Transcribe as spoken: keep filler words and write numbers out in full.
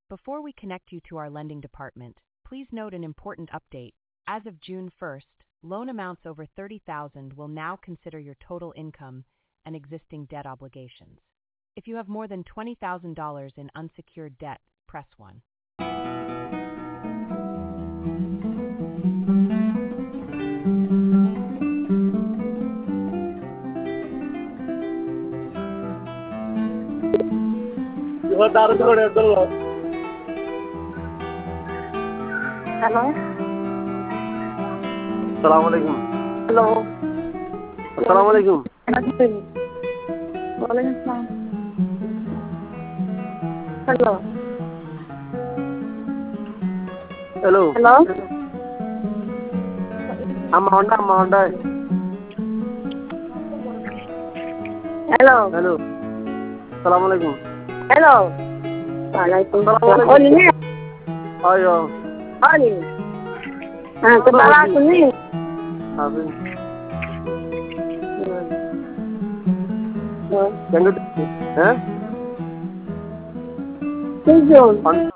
Before we connect you to our lending department, please note an important update. As of June first, loan amounts over thirty thousand dollars will now consider your total income and existing debt obligations. If you have more than twenty thousand dollars in unsecured debt, press one. Hello. Assalamualaikum. Hello. Assalamualaikum. Waalaikumsalam. Hello. Hello. Hello. Amma Honda, Amma Honda. Hello. Hello. Assalamualaikum. Hello. Waalaikumsalam. Assalamualaikum. Oh ini. Ayo. Oh ini. Ah, kepala aku nih. Apa? Oh. Yang itu, eh? Tujuh.